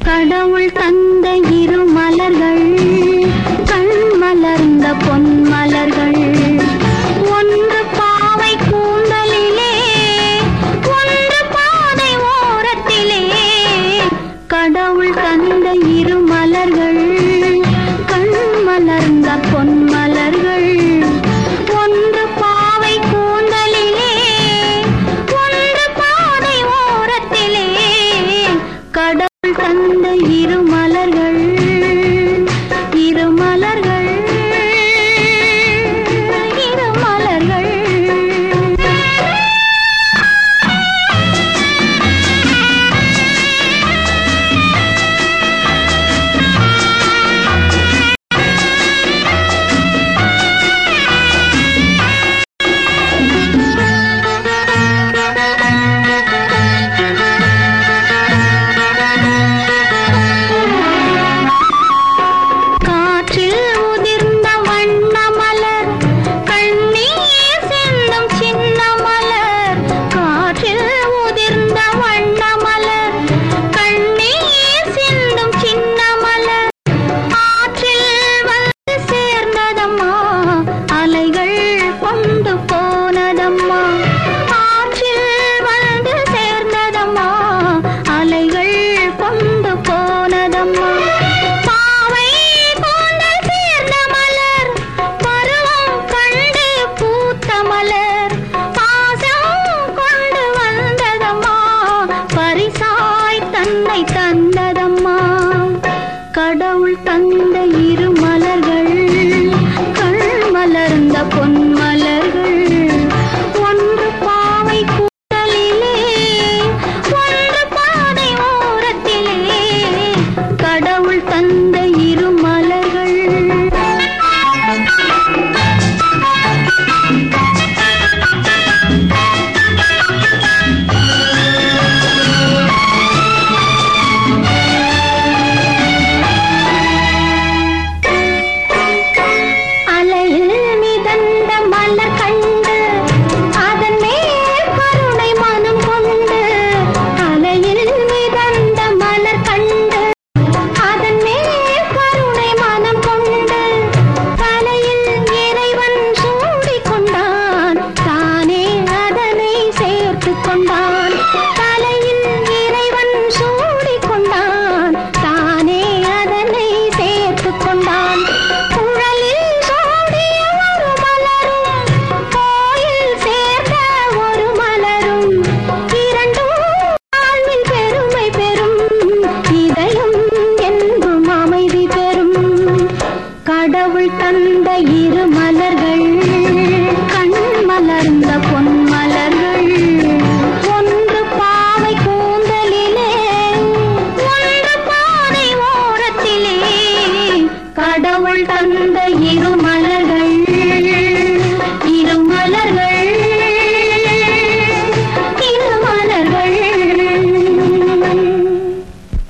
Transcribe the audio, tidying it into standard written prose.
கடவுள் தந்த இரு மலர்கள் கண் மலர்ந்த பொன் மலர்கள் ஒன்று பாவை கூந்தலிலே ஒன்று பாதை ஓரத்திலே கடவுள் தந்த இரு மலர்கள் கண் மலர்ந்த பொன் மலர்கள் ஒன்று பாவை கூந்தலிலே ஒன்று பாதை ஓரத்திலே கடவுள் தந்த இரு மலர்கள் இரு மலர்கள் இரு மலர்கள் தந்ததம்மா கடவுள் தந்த